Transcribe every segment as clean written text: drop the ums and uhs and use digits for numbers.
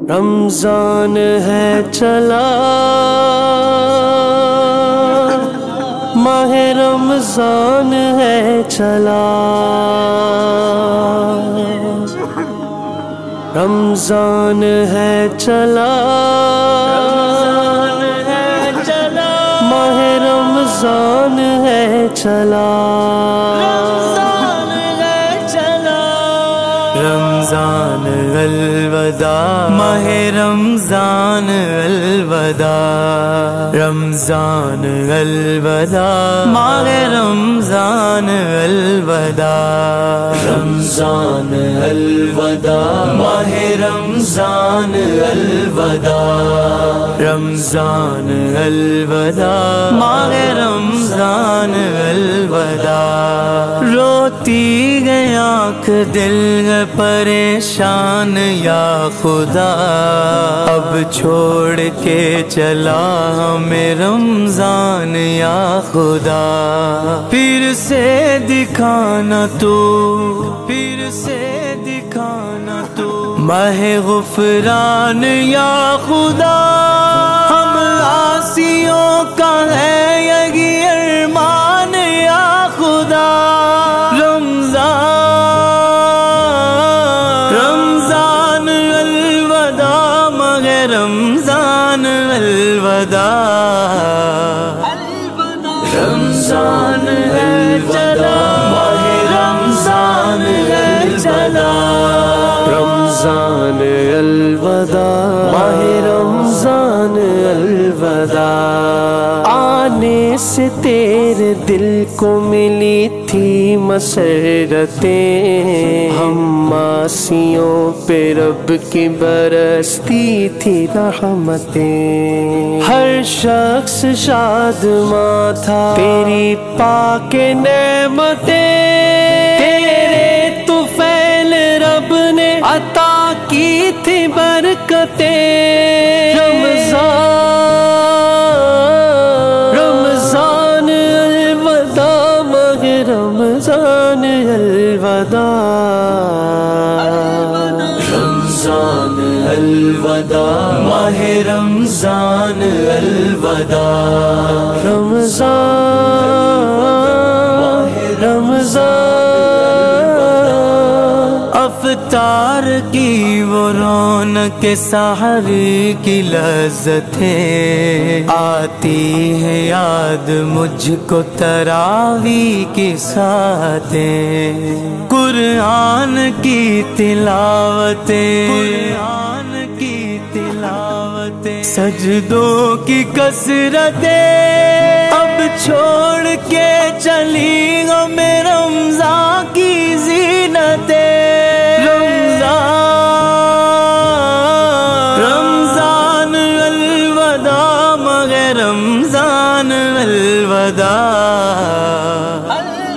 رمضان ہے چلا، ماہ رمضان ہے چلا، رمضان ہے چلا، ماہ رمضان ہے چلا، رمضان الوداع، ماہ رمضان الوداع، رمضان الوداع، ماہ رمضان الوداع، رمضان الوداع، ماہ رمضان الوداع، رمضان الوداع، ماہ رمضان الوداع، روتی گئی آنکھ دل پریشان یا خدا، اب چھوڑ کے چلا ہمیں رمضان یا خدا، پھر سے دکھانا تو، پھر سے دکھانا تو ماہ غفران یا خدا، ہم عاصیوں کا ہے یہی ارمان یا خدا، رمضان الوداع، رمضان الوداع، ماہ رمضان الوداع، رمضان الوداع، ماہ رمضان الوداع، آنے سے تیرے دل کو ملی تھی مسرتیں، ہم معصیوں پہ رب کی برستی تھی رحمتیں، ہر شخص شادماں تھا تیری پاک نعمتیں، تیرے طفیل رب نے عطا کی تھی برکتیں، رمضان الوداع، ماہ رمضان الوداع، رمضان الوداع، ماہ رمضان الوداع، رمضان افطار کی وہ رونق سحری کی لذتیں، آتی ہے یاد مجھ کو تراویح کی ساتیں، قرآن کی تلاوتیں، قرآن کی تلاوتیں، سجدوں کی کثرتیں، اب چھوڑ کے چلی ہمیں رمضان کی زینتیں، رمضان الوداع، ماہ رمضان الوداع،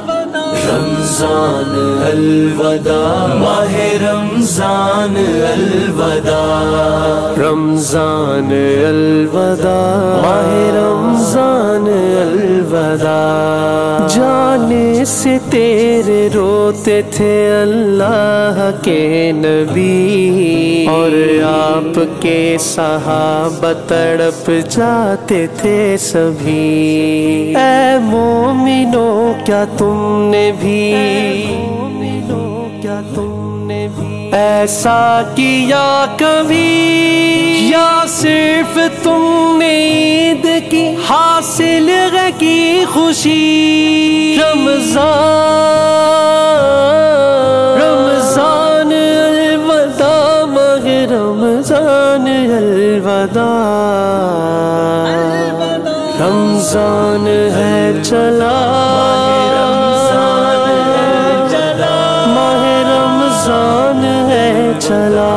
رمضان الوداع، ماہ رمضان الوداع، رمضان الوداع، ماہ رمضان الوداع، جانے سے تیرے روتے تھے اللہ کے نبی، اور آپ کے صحابہ تڑپ جاتے تھے سبھی، اے مومنوں کیا تم نے بھی، کیا تم نے بھی ایسا کیا کبھی، یا صرف تم نے عید کی حاصل ہے کی خوشی، رمضان الوداع، ماہ رمضان الوداع، رمضان ہے چلا، ماہ رمضان ہے چلا،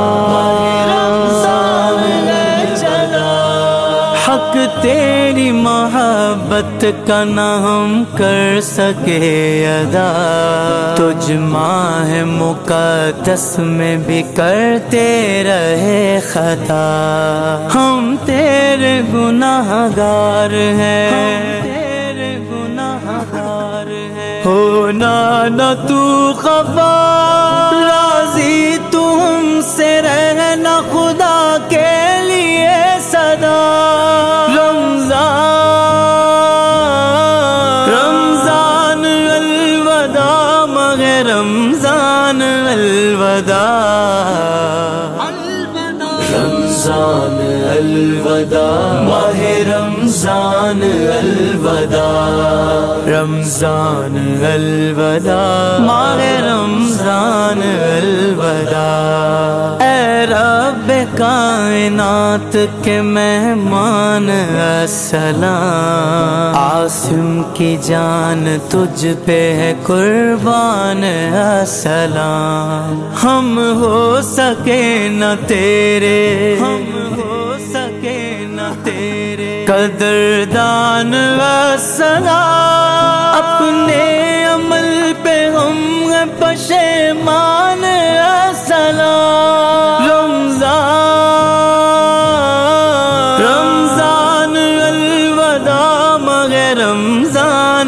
حق تیری محبت کا نہ ہم کر سکے ادا، تجھ ماہ مقدس میں بھی کرتے رہے خطا، ہم تیرے گناہ گار ہیں، تیرے گناہ گار ہیں، ہونا نہ تو خفا، راضی تو ہم سے رہنا خدا کے رمضان الوداع، رمضان الوداع، ماہ رمضان الوداع، رمضان الوداع، ماہ رمضان الوداع۔ اے رب کائنات کے مہمان السلام، عاصم کی جان تجھ پہ ہے قربان السلام۔ ہم ہو سکے نہ تیرے، ہم ہو سکے نہ تیرے قدردان السلام، اپنے عمل پہ ہم ہیں پشیمان السلام۔ رمضان الوداع، ماہ رمضان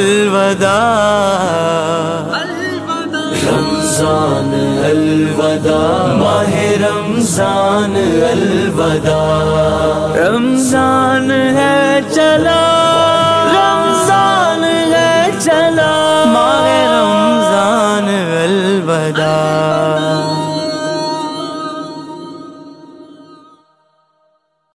الوداع، رمضان الوداع، ماہ رمضان الوداع، رمضان ہے چلا